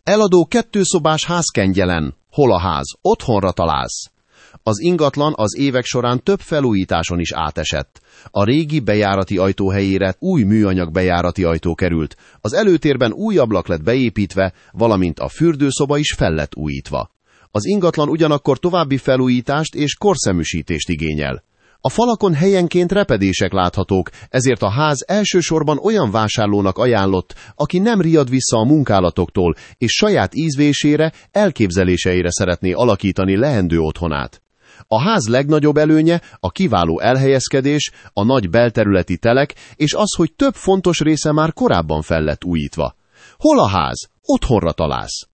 Eladó 2 szobás házkengyelen. Hol a ház? Otthonra találsz. Az ingatlan az évek során több felújításon is átesett. A régi bejárati ajtó helyére új műanyag bejárati ajtó került, az előtérben új ablak lett beépítve, valamint a fürdőszoba is fel lett újítva. Az ingatlan ugyanakkor további felújítást és korszeműsítést igényel. A falakon helyenként repedések láthatók, ezért a ház elsősorban olyan vásárlónak ajánlott, aki nem riad vissza a munkálatoktól, és saját ízlésére, elképzeléseire szeretné alakítani leendő otthonát. A ház legnagyobb előnye a kiváló elhelyezkedés, a nagy belterületi telek, és az, hogy több fontos része már korábban fel lett újítva. Hol a ház? Otthonra találsz.